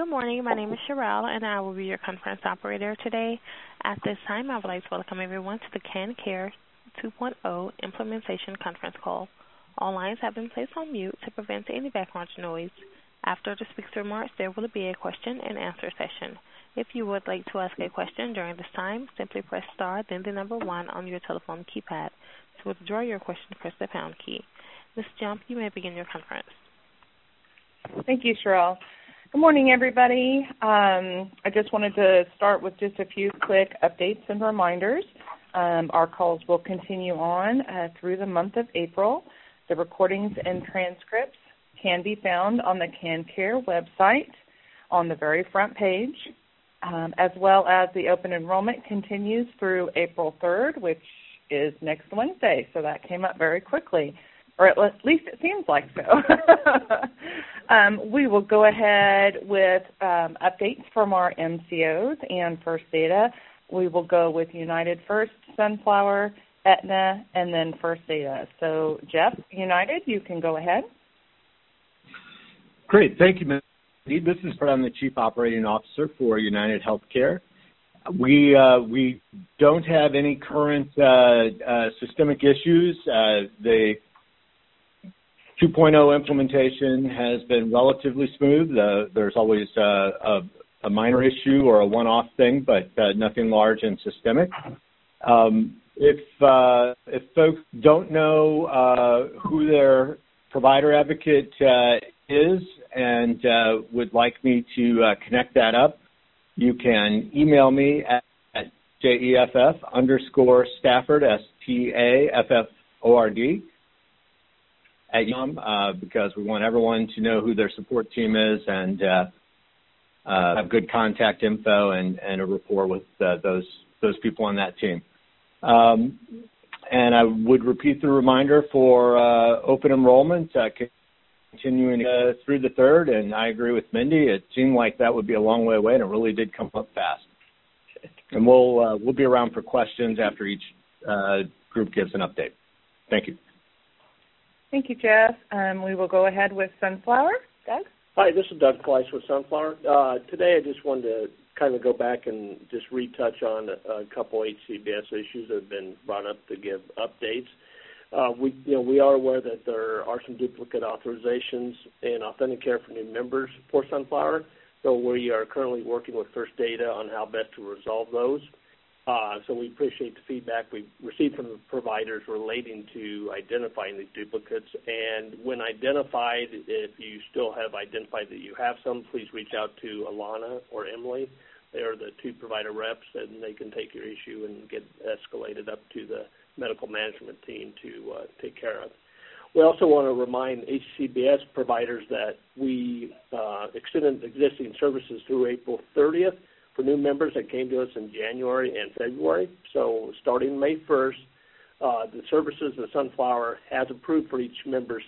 Good morning. My name is Sherelle, and I will be your conference operator today. At this time, I would like to welcome everyone to the CanCare 2.0 Implementation Conference Call. All lines have been placed on mute to prevent any background noise. After the speaker's remarks, there will be a question-and-answer session. If you would like to ask a question during this time, simply press star, then the number 1 on your telephone keypad. To withdraw your question, press the pound key. Ms. Jump, you may begin your conference. Thank you, Sherelle. Good morning, everybody. I just wanted to start with just a few quick updates and reminders. Our calls will continue on through the month of April. The recordings and transcripts can be found on the CanCare website on the very front page, as well as the open enrollment continues through April 3rd, which is next Wednesday. So that came up very quickly, or at least it seems like so. We will go ahead with updates from our MCOs and First Data. We will go with United first, Sunflower, Aetna, and then First Data. So, Jeff, United, you can go ahead. Great. Thank you, Ms. This is Fred. I'm the Chief Operating Officer for United Healthcare. We don't have any current systemic issues. The 2.0 implementation has been relatively smooth. There's always a minor issue or a one-off thing, but nothing large and systemic. If folks don't know who their provider advocate is and would like me to connect that up, you can email me at jeff_Stafford, STAFFORD, because we want everyone to know who their support team is and have good contact info and a rapport with those people on that team. And I would repeat the reminder for open enrollment continuing through the 3rd, and I agree with Mindy. It seemed like that would be a long way away, and it really did come up fast. And we'll be around for questions after each group gives an update. Thank you. Thank you, Jeff. We will go ahead with Sunflower. Doug? Hi, this is Doug Fleiss with Sunflower. Today I just wanted to kind of go back and just retouch on a couple HCBS issues that have been brought up to give updates. We are aware that there are some duplicate authorizations in Authenticare for new members for Sunflower, so we are currently working with First Data on how best to resolve those. So we appreciate the feedback we've received from the providers relating to identifying these duplicates. And when identified, if you still have identified that you have some, please reach out to Alana or Emily. They are the 2 provider reps, and they can take your issue and get escalated up to the medical management team to take care of. We also want to remind HCBS providers that we extended existing services through April 30th for new members that came to us in January and February. So starting May 1st, the services that Sunflower has approved for each member's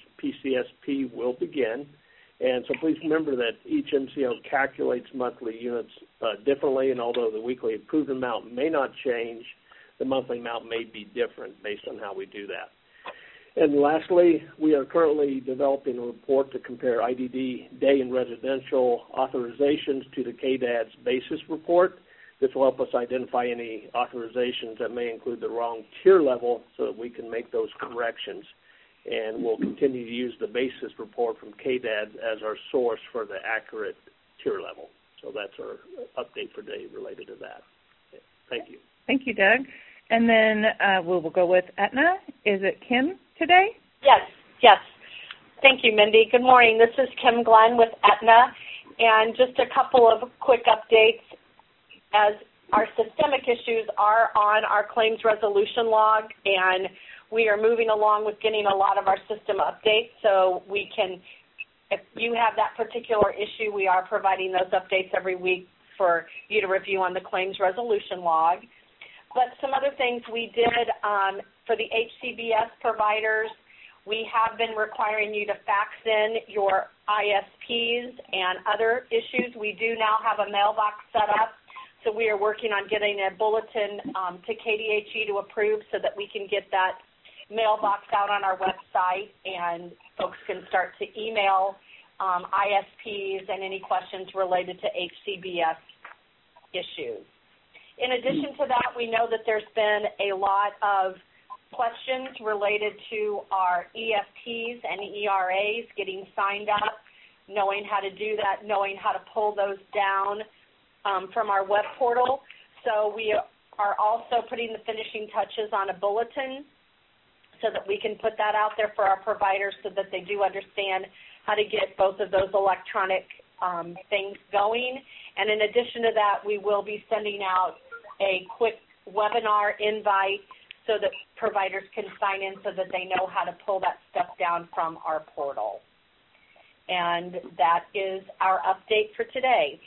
PCSP will begin. And so please remember that each MCO calculates monthly units differently, and although the weekly approved amount may not change, the monthly amount may be different based on how we do that. And lastly, we are currently developing a report to compare IDD day and residential authorizations to the KDAD's basis report. This will help us identify any authorizations that may include the wrong tier level so that we can make those corrections. And we'll continue to use the basis report from KDAD as our source for the accurate tier level. So that's our update for today related to that. Thank you. Thank you, Doug. And then we will go with Aetna. Is it Kim today? Yes. Thank you, Mindy. Good morning. This is Kim Glenn with Aetna. And just a couple of quick updates. As our systemic issues are on our claims resolution log, and we are moving along with getting a lot of our system updates, so we can, if you have that particular issue, we are providing those updates every week for you to review on the claims resolution log. But some other things we did for the HCBS providers, we have been requiring you to fax in your ISPs and other issues. We do now have a mailbox set up, so we are working on getting a bulletin to KDHE to approve so that we can get that mailbox out on our website and folks can start to email ISPs and any questions related to HCBS issues. In addition to that, we know that there's been a lot of questions related to our EFTs and ERAs getting signed up, knowing how to do that, knowing how to pull those down from our web portal. So we are also putting the finishing touches on a bulletin so that we can put that out there for our providers so that they do understand how to get both of those electronic things going. And in addition to that, we will be sending out a quick webinar invite so that providers can sign in so that they know how to pull that stuff down from our portal. And that is our update for today.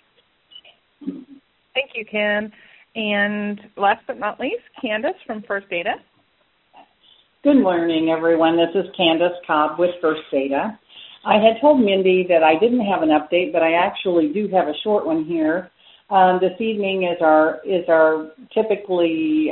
Thank you, Kim. And last but not least, Candace from First Data. Good morning, everyone. This is Candace Cobb with First Data. I had told Mindy that I didn't have an update, but I actually do have a short one here. This evening is our typically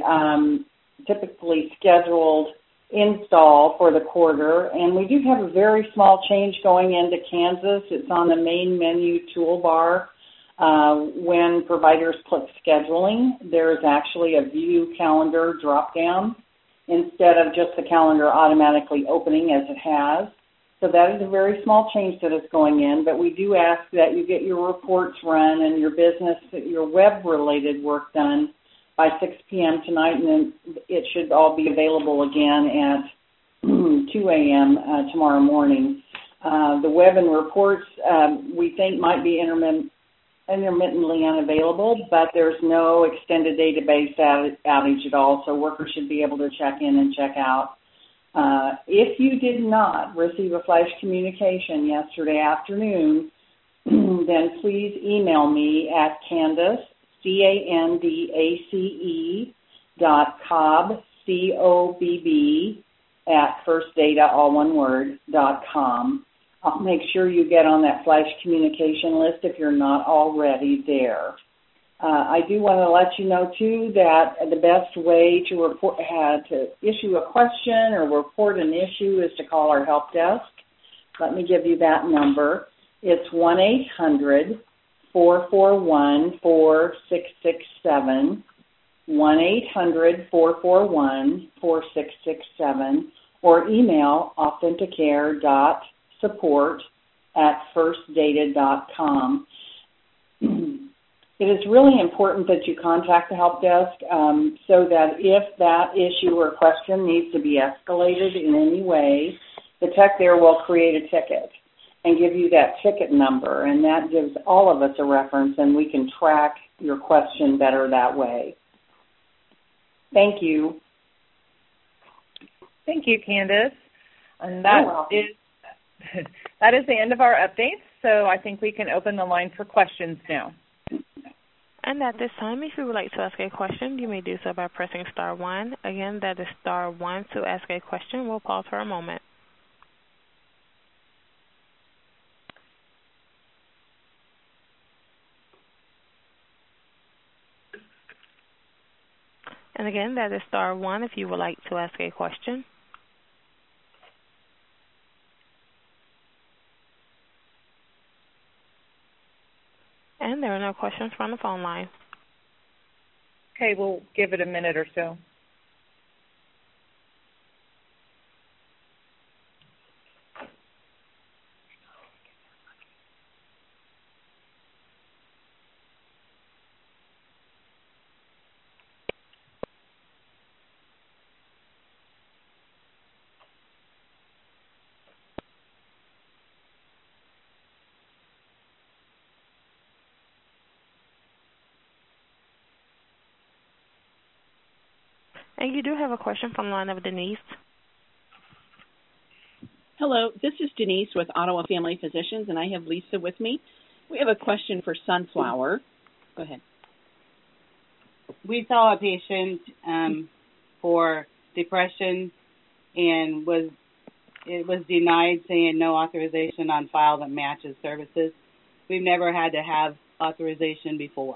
scheduled install for the quarter, and we do have a very small change going into Kansas. It's on the main menu toolbar. When providers click scheduling, there is actually a view calendar drop-down instead of just the calendar automatically opening as it has. So that is a very small change that is going in, but we do ask that you get your reports run and your business, your web-related work done by 6 p.m. tonight, and then it should all be available again at 2 a.m. Tomorrow morning. The web and reports we think might be intermittently unavailable, but there's no extended database outage at all, so workers should be able to check in and check out. If you did not receive a flash communication yesterday afternoon, then please email me at Candace, CANDACE .cobb, COBB, at firstdata, all one word, .com. I'll make sure you get on that flash communication list if you're not already there. I do want to let you know, too, that the best way to report, to issue a question or report an issue is to call our help desk. Let me give you that number. It's 1-800-441-4667, 1-800-441-4667, or email authenticare.support@firstdata.com. It is really important that you contact the help desk so that if that issue or question needs to be escalated in any way, the tech there will create a ticket and give you that ticket number, and that gives all of us a reference, and we can track your question better that way. Thank you. Thank you, Candace. And that is the end of our updates, so I think we can open the line for questions now. And at this time, if you would like to ask a question, you may do so by pressing star 1. Again, that is star 1 to ask a question. We'll pause for a moment. And again, that is star 1 if you would like to ask a question. And there are no questions from the phone line. Okay, we'll give it a minute or so. And you do have a question from the line of Denise. Hello, this is Denise with Ottawa Family Physicians, and I have Lisa with me. We have a question for Sunflower. Go ahead. We saw a patient for depression, and it was denied, saying no authorization on file that matches services. We've never had to have authorization before.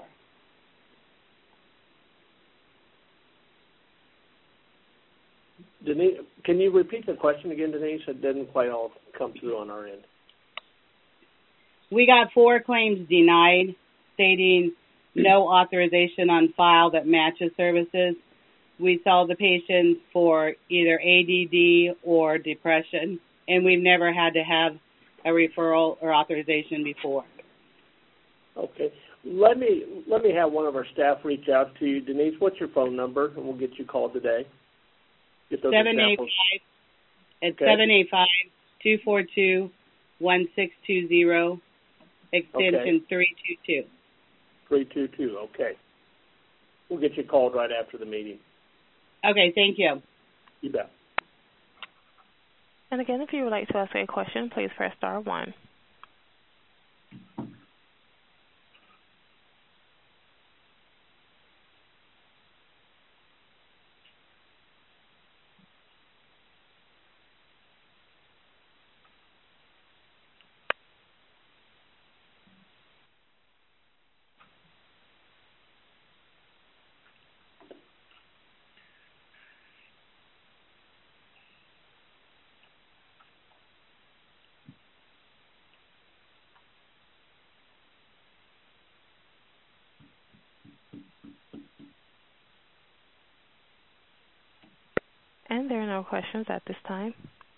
Denise, can you repeat the question again, Denise? It didn't quite all come through on our end. We got 4 claims denied, stating no authorization on file that matches services. We saw the patients for either ADD or depression, and we've never had to have a referral or authorization before. Okay. Let me have one of our staff reach out to you. Denise, what's your phone number, and we'll get you called today. Get those 785. It's Okay. 785-242-1620, extension 322. 322, okay. We'll get you called right after the meeting. Okay, thank you. You bet. And again, if you would like to ask a question, please press star 1. And there are no questions at this time.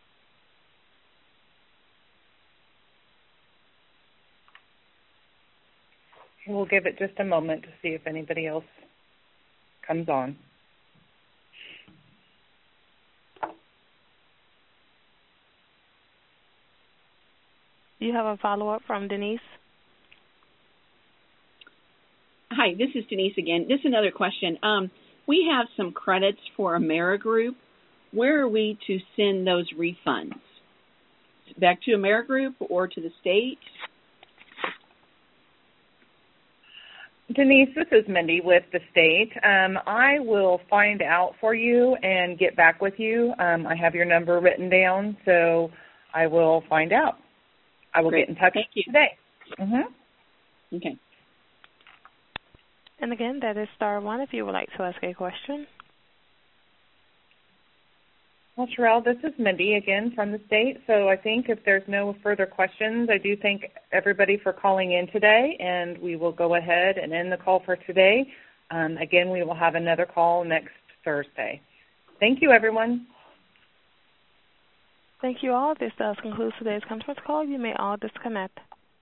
We'll give it just a moment to see if anybody else comes on. You have a follow-up from Denise? Hi, this is Denise again. Just another question. We have some credits for AmeriGroup. Where are we to send those refunds? Back to AmeriGroup or to the state? Denise, this is Mindy with the state. I will find out for you and get back with you. I have your number written down, so I will find out. I will Great. get in touch Thank you. today. Mm-hmm. Okay. And again, that is star 1 if you would like to ask a question. Well, Sherelle, this is Mindy again from the state. So I think if there's no further questions, I do thank everybody for calling in today, and we will go ahead and end the call for today. Again, we will have another call next Thursday. Thank you, everyone. Thank you all. This does conclude today's conference call. You may all disconnect.